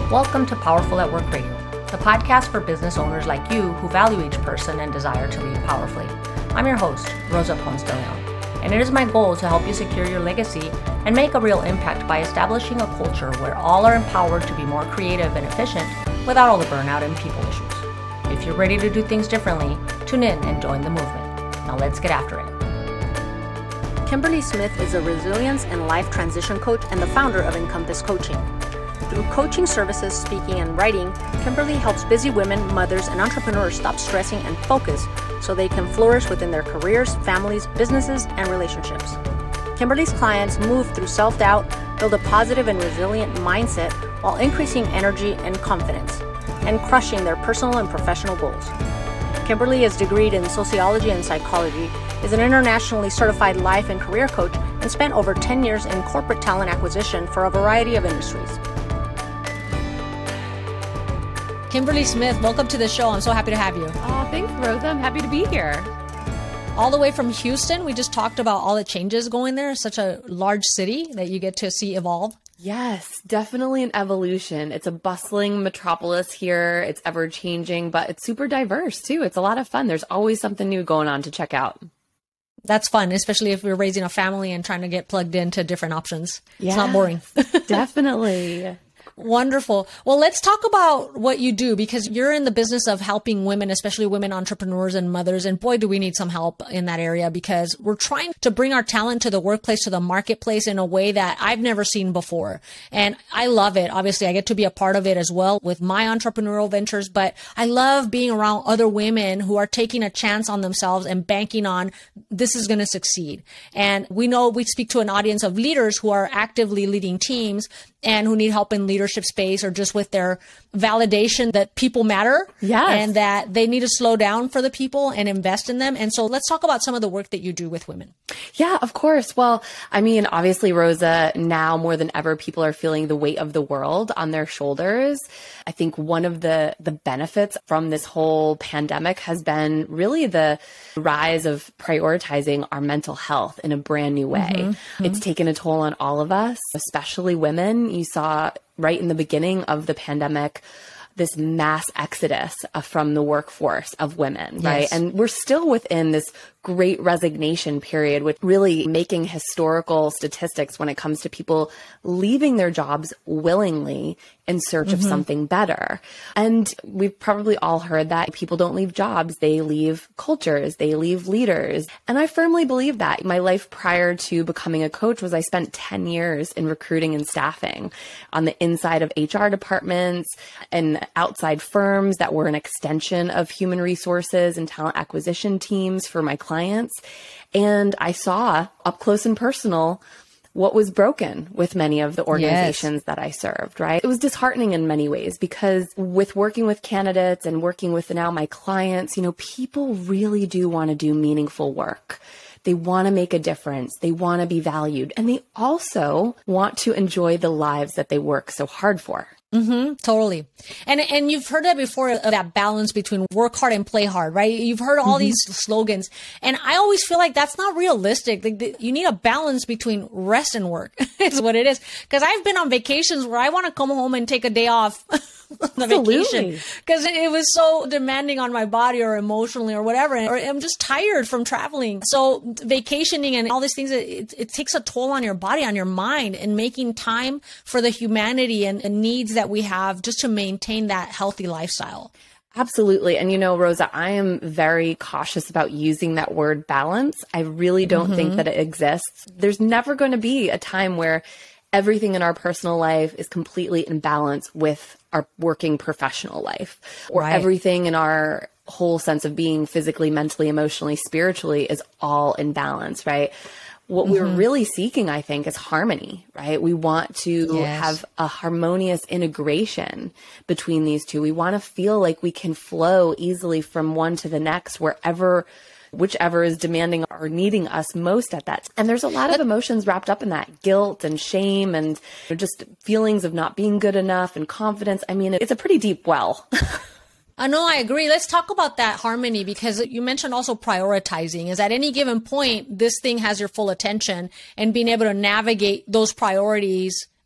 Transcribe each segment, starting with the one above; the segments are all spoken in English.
Welcome to Powerful at Work Radio, the podcast for business owners like you who value each person and desire to lead powerfully. I'm your host, Rosa Ponce de Leon, and it is my goal to help you secure your legacy and make a real impact by establishing a culture where all are empowered to be more creative and efficient without all the burnout and people issues. If you're ready to do things differently, tune in and join the movement. Now let's get after it. Kimberly Smith is a resilience and life transition coach and the founder of Encompass Coaching. Through coaching services, speaking, and writing, Kimberly helps busy women, mothers, and entrepreneurs stop stressing and focus so they can flourish within their careers, families, businesses, and relationships. Kimberly's clients move through self-doubt, build a positive and resilient mindset while increasing energy and confidence, and crushing their personal and professional goals. Kimberly is degreed in sociology and psychology, is an internationally certified life and career coach, and spent over 10 years in corporate talent acquisition for a variety of industries. Kimberly Smith, welcome to the show. I'm so happy to have you. Oh, thanks, Rosa. I'm happy to be here. All the way from Houston, we just talked about all the changes going there. Such a large city that you get to see evolve. Yes, definitely an evolution. It's a bustling metropolis here. It's ever changing, but it's super diverse too. It's a lot of fun. There's always something new going on to check out. That's fun, especially if we're raising a family and trying to get plugged into different options. Yeah, it's not boring. Definitely. Wonderful. Well, let's talk about what you do, because you're in the business of helping women, especially women entrepreneurs and mothers. And boy, do we need some help in that area, because we're trying to bring our talent to the workplace, to the marketplace in a way that I've never seen before. And I love it. Obviously, I get to be a part of it as well with my entrepreneurial ventures, but I love being around other women who are taking a chance on themselves and banking on this is going to succeed. And we know we speak to an audience of leaders who are actively leading teams and who need help in leadership space or just with their validation that people matter. Yes. And that they need to slow down for the people and invest in them. And so let's talk about some of the work that you do with women. Yeah, of course. Well, I mean, obviously, Rosa, now more than ever, people are feeling the weight of the world on their shoulders. I think one of the benefits from this whole pandemic has been really the rise of prioritizing our mental health in a brand new way. Mm-hmm. It's taken a toll on all of us, especially women. You saw right in the beginning of the pandemic, this mass exodus from the workforce of women, yes. Right? And we're still within this great resignation period, with really making historical statistics when it comes to people leaving their jobs willingly in search of something better. And we've probably all heard that people don't leave jobs, they leave cultures, they leave leaders. And I firmly believe that. My life prior to becoming a coach was I spent 10 years in recruiting and staffing on the inside of HR departments and outside firms that were an extension of human resources and talent acquisition teams for my clients. And I saw up close and personal what was broken with many of the organizations yes. that I served, right? It was disheartening in many ways, because with working with candidates and working with now my clients, you know, people really do want to do meaningful work. They want to make a difference. They want to be valued. And they also want to enjoy the lives that they work so hard for. Mm-hmm, totally. And you've heard that before, that balance between work hard and play hard, right? You've heard all these slogans. And I always feel like that's not realistic. Like you need a balance between rest and work is what it is. Because I've been on vacations where I want to come home and take a day off the vacation, because it was so demanding on my body or emotionally or whatever. Or I'm just tired from traveling. So vacationing and all these things, it takes a toll on your body, on your mind, and making time for the humanity and needs that we have just to maintain that healthy lifestyle. Absolutely. And you know, Rosa, I am very cautious about using that word balance. I really don't think that it exists. There's never going to be a time where everything in our personal life is completely in balance with our working professional life, or right. everything in our whole sense of being physically, mentally, emotionally, spiritually is all in balance, right? What we're really seeking, I think, is harmony, right? We want to have a harmonious integration between these two. We want to feel like we can flow easily from one to the next, whichever is demanding or needing us most at that. And there's a lot of emotions wrapped up in that, guilt and shame and just feelings of not being good enough and confidence. I mean, it's a pretty deep well. No, I agree. Let's talk about that harmony, because you mentioned also prioritizing. Is at any given point, this thing has your full attention, and being able to navigate those priorities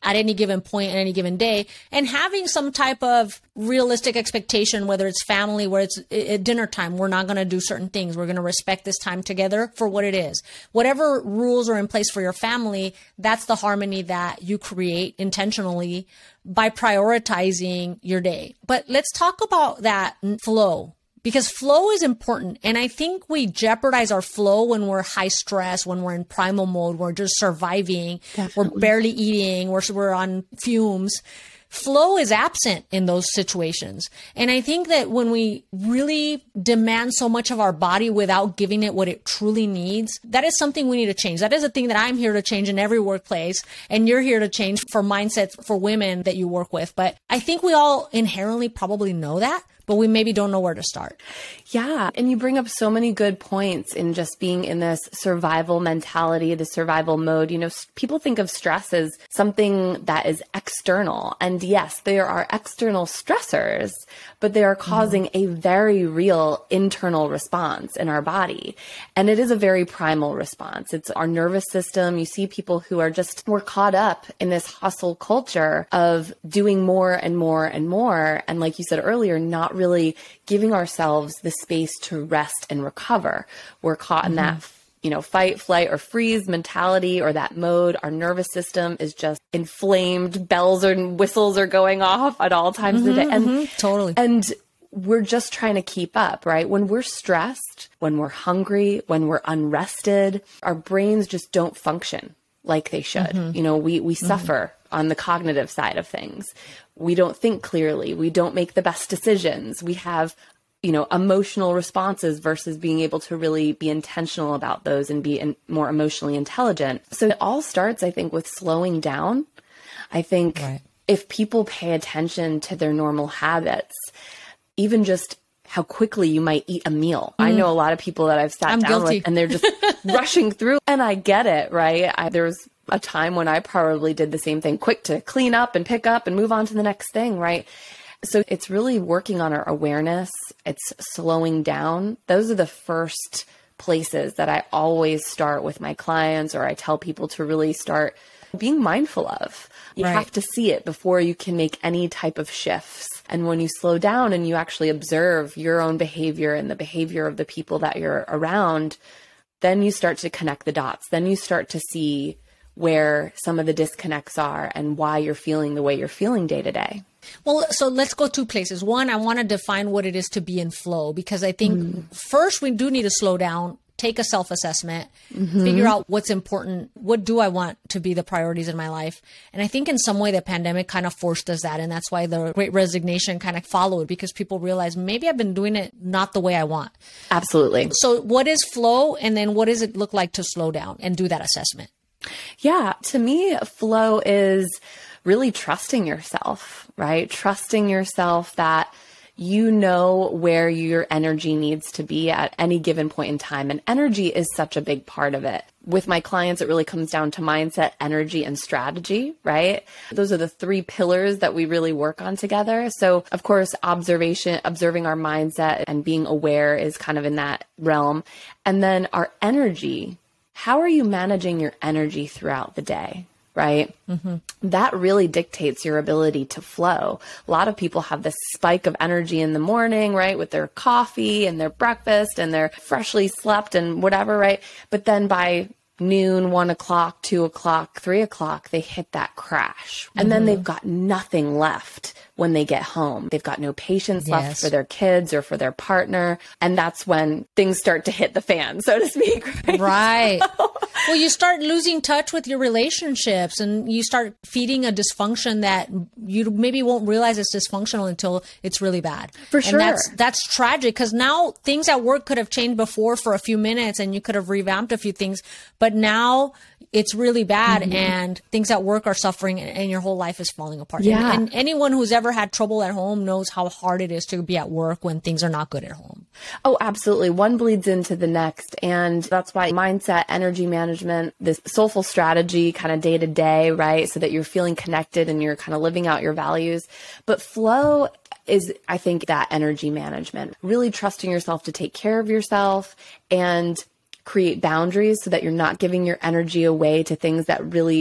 at any given point at any given day, and having some type of realistic expectation, whether it's family, where it's at dinner time, we're not going to do certain things. We're going to respect this time together for what it is. Whatever rules are in place for your family, that's the harmony that you create intentionally by prioritizing your day. But let's talk about that flow. Because flow is important. And I think we jeopardize our flow when we're high stress, when we're in primal mode, we're just surviving, We're barely eating, we're on fumes. Flow is absent in those situations. And I think that when we really demand so much of our body without giving it what it truly needs, that is something we need to change. That is a thing that I'm here to change in every workplace. And you're here to change for mindsets for women that you work with. But I think we all inherently probably know that, but we maybe don't know where to start. Yeah. And you bring up so many good points in just being in this survival mentality, the survival mode. You know, people think of stress as something that is external. And yes, there are external stressors, but they are causing a very real internal response in our body. And it is a very primal response. It's our nervous system. You see people who are just more caught up in this hustle culture of doing more and more and more. And like you said earlier, not really giving ourselves the space to rest and recover. We're caught in that, fight, flight, or freeze mentality or that mode. Our nervous system is just inflamed. Bells and whistles are going off at all times of the day. And totally. And we're just trying to keep up, right? When we're stressed, when we're hungry, when we're unrested, our brains just don't function like they should. We suffer on the cognitive side of things. We don't think clearly. We don't make the best decisions. We have, emotional responses versus being able to really be intentional about those and be more emotionally intelligent. So it all starts, I think, with slowing down. I think if people pay attention to their normal habits, even just how quickly you might eat a meal. I know a lot of people that I've sat down with and they're just rushing through, and I get it, right? There was a time when I probably did the same thing, quick to clean up and pick up and move on to the next thing, right? So it's really working on our awareness. It's slowing down. Those are the first places that I always start with my clients, or I tell people to really start being mindful of. You have to see it before you can make any type of shifts. And when you slow down and you actually observe your own behavior and the behavior of the people that you're around, then you start to connect the dots. Then you start to see where some of the disconnects are and why you're feeling the way you're feeling day to day. Well, so let's go two places. One, I want to define what it is to be in flow, because I think first we do need to slow down, take a self-assessment, figure out what's important. What do I want to be the priorities in my life? And I think in some way the pandemic kind of forced us that. And that's why the Great Resignation kind of followed, because people realized maybe I've been doing it not the way I want. Absolutely. So what is flow? And then what does it look like to slow down and do that assessment? Yeah, to me, flow is really trusting yourself, right? Trusting yourself that you know where your energy needs to be at any given point in time. And energy is such a big part of it. With my clients, it really comes down to mindset, energy, and strategy, right? Those are the three pillars that we really work on together. So of course, observing our mindset and being aware is kind of in that realm. And then our energy, how are you managing your energy throughout the day? Right? That really dictates your ability to flow. A lot of people have this spike of energy in the morning, right? With their coffee and their breakfast and their freshly slept and whatever, right? But then by noon, 1 o'clock, 2 o'clock, 3 o'clock, they hit that crash. And then they've got nothing left when they get home. They've got no patience left for their kids or for their partner. And that's when things start to hit the fan, so to speak. Right. Well, you start losing touch with your relationships and you start feeding a dysfunction that you maybe won't realize is dysfunctional until it's really bad. For sure. And that's tragic, because now things at work could have changed before for a few minutes and you could have revamped a few things, but now it's really bad and things at work are suffering and your whole life is falling apart. Yeah. And anyone who's ever had trouble at home knows how hard it is to be at work when things are not good at home. Oh, absolutely. One bleeds into the next. And that's why mindset, energy management, this soulful strategy kind of day to day, right? So that you're feeling connected and you're kind of living out your values. But flow is, I think, that energy management, really trusting yourself to take care of yourself and create boundaries so that you're not giving your energy away to things that really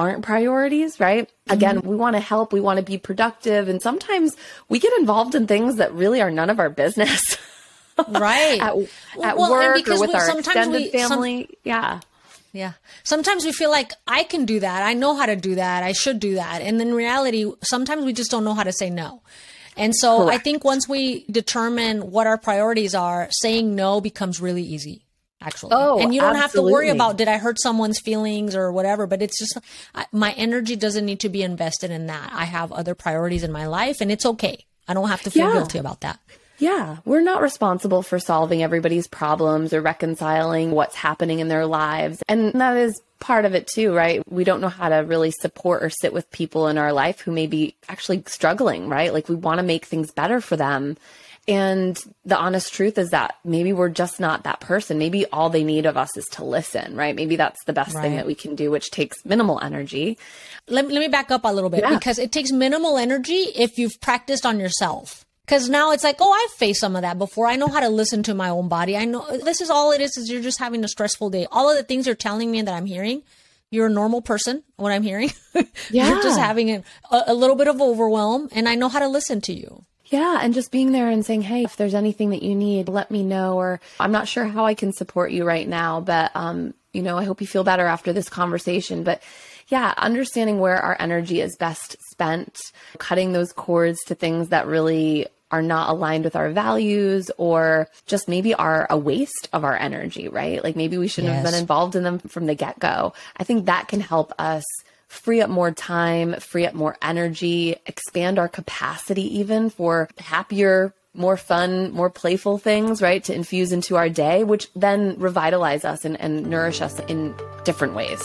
aren't priorities, right? Again, we want to help, we want to be productive. And sometimes we get involved in things that really are none of our business. Right. at work or with our extended family. Yeah. Sometimes we feel like I can do that. I know how to do that. I should do that. And in reality, sometimes we just don't know how to say no. And so I think once we determine what our priorities are, saying no becomes really easy, actually. And you don't have to worry about, did I hurt someone's feelings or whatever, but it's just, my energy doesn't need to be invested in that. I have other priorities in my life and it's okay. I don't have to feel guilty about that. Yeah, we're not responsible for solving everybody's problems or reconciling what's happening in their lives. And that is part of it too, right? We don't know how to really support or sit with people in our life who may be actually struggling, right? Like we want to make things better for them. And the honest truth is that maybe we're just not that person. Maybe all they need of us is to listen, right? Maybe that's the best thing that we can do, which takes minimal energy. Let me back up a little bit because it takes minimal energy if you've practiced on yourself. Because now it's like, I've faced some of that before. I know how to listen to my own body. I know this is all it is you're just having a stressful day. All of the things you're telling me that I'm hearing, you're a normal person, what I'm hearing. You're just having a little bit of overwhelm, and I know how to listen to you. Yeah. And just being there and saying, hey, if there's anything that you need, let me know. Or I'm not sure how I can support you right now, but, I hope you feel better after this conversation. But yeah, understanding where our energy is best spent, cutting those cords to things that really are not aligned with our values or just maybe are a waste of our energy, right? Like maybe we shouldn't have been involved in them from the get-go. I think that can help us free up more time, free up more energy, expand our capacity even for happier, more fun, more playful things, right? To infuse into our day, which then revitalize us and nourish us in different ways.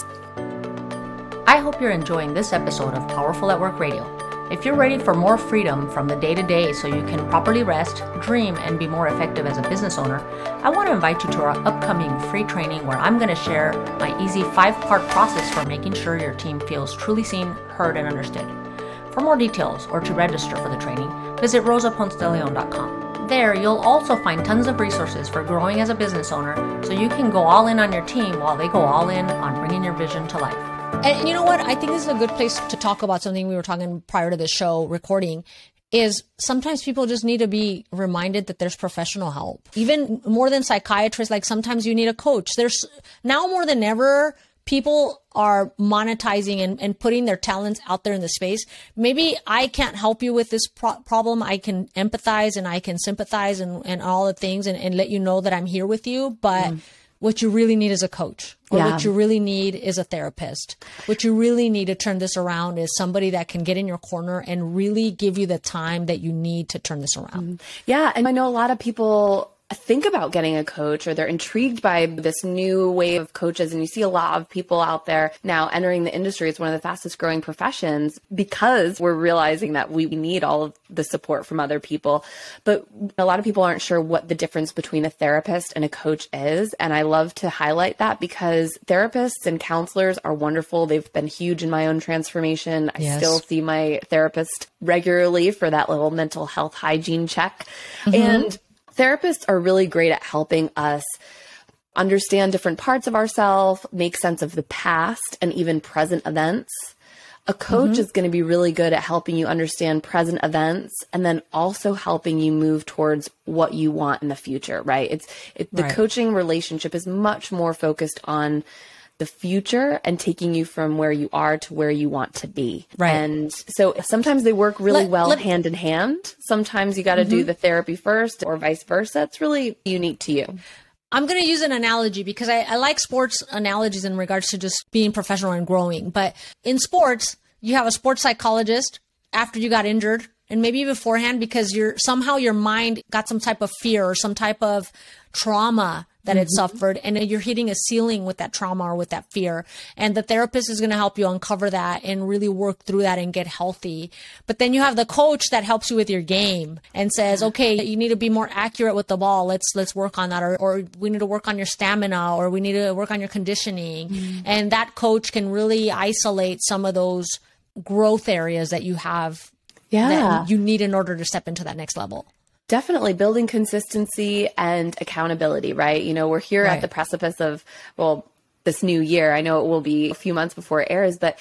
I hope you're enjoying this episode of Powerful at Work Radio. If you're ready for more freedom from the day-to-day so you can properly rest, dream, and be more effective as a business owner, I want to invite you to our upcoming free training where I'm going to share my easy 5-part process for making sure your team feels truly seen, heard, and understood. For more details or to register for the training, visit rosaponcedeleon.com. There, you'll also find tons of resources for growing as a business owner so you can go all in on your team while they go all in on bringing your vision to life. And you know what? I think this is a good place to talk about something we were talking prior to the show recording is sometimes people just need to be reminded that there's professional help. Even more than psychiatrists, like sometimes you need a coach. There's now more than ever, people are monetizing and putting their talents out there in the space. Maybe I can't help you with this problem. I can empathize and I can sympathize and all the things and let you know that I'm here with you. But what you really need is a coach, or what you really need is a therapist. What you really need to turn this around is somebody that can get in your corner and really give you the time that you need to turn this around. Yeah. And I know a lot of people think about getting a coach or they're intrigued by this new wave of coaches. And you see a lot of people out there now entering the industry. It's one of the fastest growing professions because we're realizing that we need all of the support from other people. But a lot of people aren't sure what the difference between a therapist and a coach is. And I love to highlight that because therapists and counselors are wonderful. They've been huge in my own transformation. I still see my therapist regularly for that little mental health hygiene check. And therapists are really great at helping us understand different parts of ourselves, make sense of the past and even present events. A coach is going to be really good at helping you understand present events and then also helping you move towards what you want in the future, right? The coaching relationship is much more focused on the future and taking you from where you are to where you want to be. Right. And so sometimes they work really well hand in hand. Sometimes you got to do the therapy first or vice versa. It's really unique to you. I'm going to use an analogy because I like sports analogies in regards to just being professional and growing. But in sports, you have a sports psychologist after you got injured and maybe beforehand because somehow your mind got some type of fear or some type of trauma that it suffered, and you're hitting a ceiling with that trauma or with that fear. And the therapist is going to help you uncover that and really work through that and get healthy. But then you have the coach that helps you with your game and says, okay, you need to be more accurate with the ball. Let's work on that. Or we need to work on your stamina, or we need to work on your conditioning. And that coach can really isolate some of those growth areas that you have that you need in order to step into that next level. Definitely building consistency and accountability, right? You know, we're here at the precipice of, this new year. I know it will be a few months before it airs, but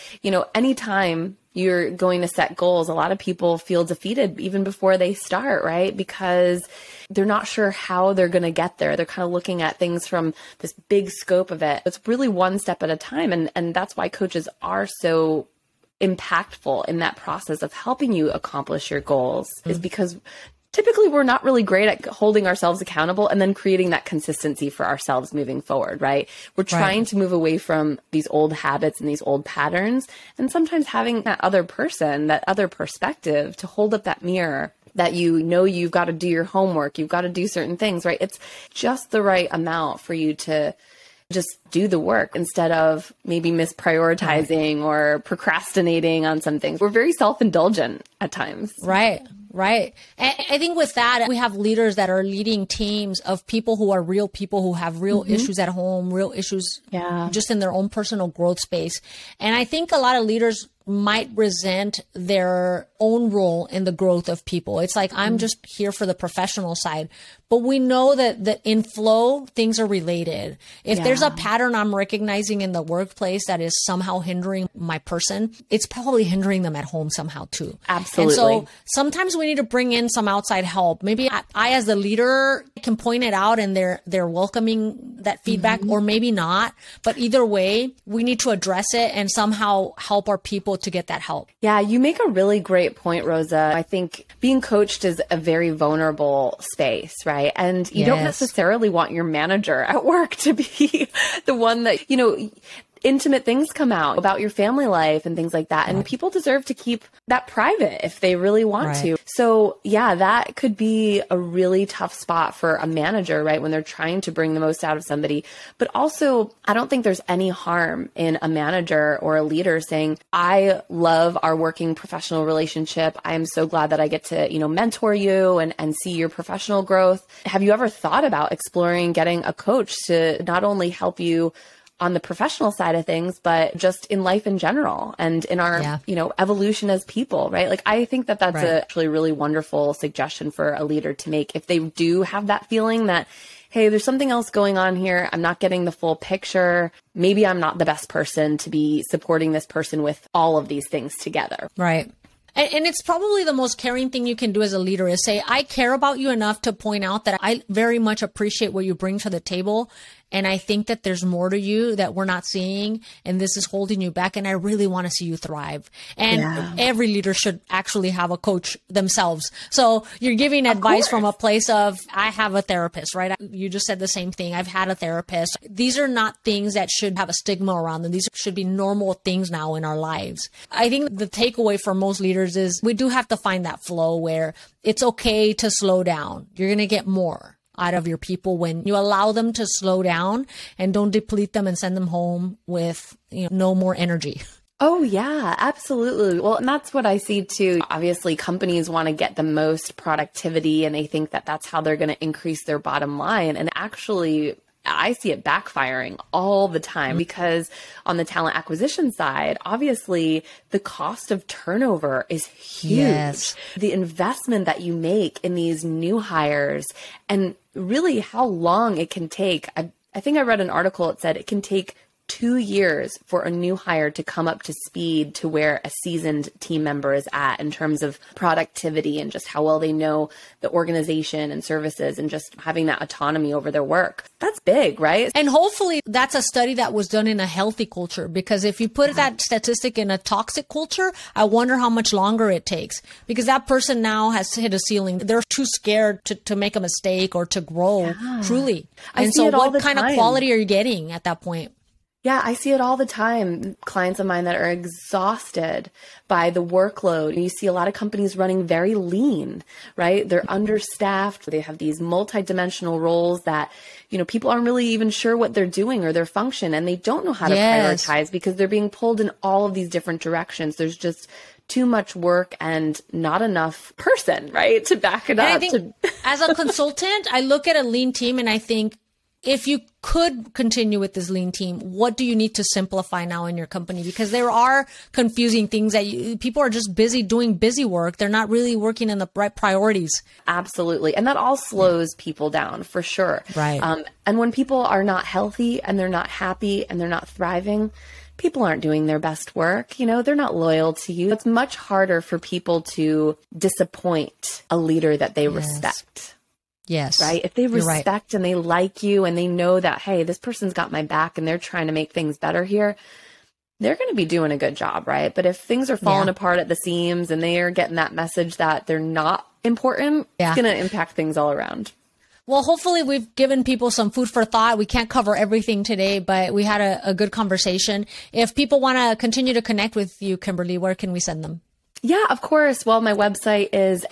anytime you're going to set goals, a lot of people feel defeated even before they start, right? Because they're not sure how they're going to get there. They're kind of looking at things from this big scope of it. It's really one step at a time. And that's why coaches are so impactful in that process of helping you accomplish your goals, is because typically we're not really great at holding ourselves accountable and then creating that consistency for ourselves moving forward, right? We're trying to move away from these old habits and these old patterns, and sometimes having that other person, that other perspective to hold up that mirror that you've got to do your homework, you've got to do certain things, right? It's just the right amount for you to just do the work instead of maybe misprioritizing or procrastinating on some things. We're very self-indulgent at times. Right. And I think with that, we have leaders that are leading teams of people who are real people who have real issues at home, real issues just in their own personal growth space. And I think a lot of leaders might resent their own role in the growth of people. It's like, I'm just here for the professional side. But we know that in flow, things are related. If there's a pattern I'm recognizing in the workplace that is somehow hindering my person, it's probably hindering them at home somehow too. Absolutely. And so sometimes we need to bring in some outside help. Maybe I as the leader can point it out and they're welcoming that feedback, or maybe not. But either way, we need to address it and somehow help our people to get that help. Yeah, you make a really great point, Rosa. I think being coached is a very vulnerable space, right? And you don't necessarily want your manager at work to be the one that, intimate things come out about your family life and things like that. And people deserve to keep that private if they really want to. So that could be a really tough spot for a manager, right? When they're trying to bring the most out of somebody. But also, I don't think there's any harm in a manager or a leader saying, I love our working professional relationship. I am so glad that I get to, mentor you and see your professional growth. Have you ever thought about exploring getting a coach to not only help you on the professional side of things, but just in life in general and in our, evolution as people, right? Like, I think that that's actually a really wonderful suggestion for a leader to make if they do have that feeling that, hey, there's something else going on here. I'm not getting the full picture. Maybe I'm not the best person to be supporting this person with all of these things together. Right. And it's probably the most caring thing you can do as a leader is say, I care about you enough to point out that I very much appreciate what you bring to the table. And I think that there's more to you that we're not seeing. And this is holding you back. And I really want to see you thrive. And every leader should actually have a coach themselves. So you're giving advice from a place of, I have a therapist, right? You just said the same thing. I've had a therapist. These are not things that should have a stigma around them. These should be normal things now in our lives. I think the takeaway for most leaders is we do have to find that flow where it's okay to slow down. You're going to get more out of your people when you allow them to slow down and don't deplete them and send them home with no more energy. Oh, yeah, absolutely. Well, and that's what I see too. Obviously, companies want to get the most productivity and they think that that's how they're going to increase their bottom line. And actually, I see it backfiring all the time because on the talent acquisition side, obviously the cost of turnover is huge. Yes. The investment that you make in these new hires and really how long it can take. I think I read an article that said it can take 2 years for a new hire to come up to speed to where a seasoned team member is at in terms of productivity and just how well they know the organization and services and just having that autonomy over their work. That's big, right? And hopefully that's a study that was done in a healthy culture, because if you put that statistic in a toxic culture, I wonder how much longer it takes, because that person now has hit a ceiling. They're too scared to make a mistake or to grow truly. And so what kind of quality are you getting at that point? Yeah, I see it all the time. Clients of mine that are exhausted by the workload. You see a lot of companies running very lean, right? They're understaffed. They have these multidimensional roles that, people aren't really even sure what they're doing or their function, and they don't know how to prioritize because they're being pulled in all of these different directions. There's just too much work and not enough person, right, to back it up. I think as a consultant, I look at a lean team and I think, if you could continue with this lean team, what do you need to simplify now in your company? Because there are confusing things that people are just busy doing busy work. They're not really working in the right priorities. Absolutely. And that all slows people down for sure. Right. And when people are not healthy and they're not happy and they're not thriving, people aren't doing their best work. You know, they're not loyal to you. It's much harder for people to disappoint a leader that they respect. Yes. Right. If they respect and they like you and they know that, hey, this person's got my back and they're trying to make things better here, they're going to be doing a good job. Right. But if things are falling apart at the seams and they are getting that message that they're not important, it's going to impact things all around. Well, hopefully we've given people some food for thought. We can't cover everything today, but we had a good conversation. If people want to continue to connect with you, Kimberly, where can we send them? Yeah, of course. Well, my website is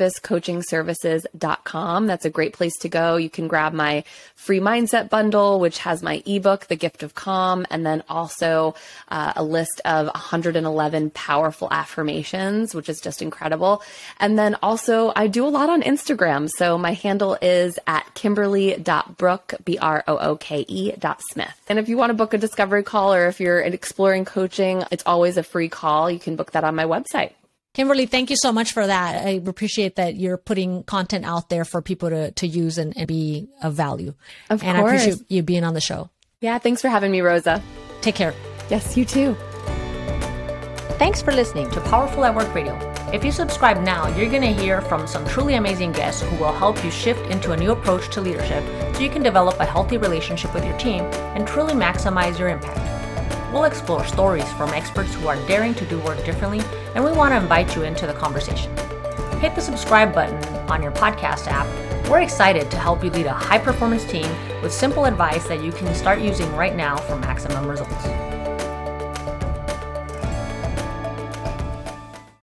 encompasscoachingservices.com. That's a great place to go. You can grab my free mindset bundle, which has my ebook, The Gift of Calm, and then also a list of 111 powerful affirmations, which is just incredible. And then also I do a lot on Instagram. So my handle is at kimberly.brooke, BROOKE.Smith. And if you want to book a discovery call or if you're exploring coaching, it's always a free call. You can book that on my website. Kimberly, thank you so much for that. I appreciate that you're putting content out there for people to use and be of value. Of course. I appreciate you being on the show. Yeah, thanks for having me, Rosa. Take care. Yes, you too. Thanks for listening to Powerful at Work Radio. If you subscribe now, you're going to hear from some truly amazing guests who will help you shift into a new approach to leadership so you can develop a healthy relationship with your team and truly maximize your impact. We'll explore stories from experts who are daring to do work differently, and we want to invite you into the conversation. Hit the subscribe button on your podcast app. We're excited to help you lead a high-performance team with simple advice that you can start using right now for maximum results.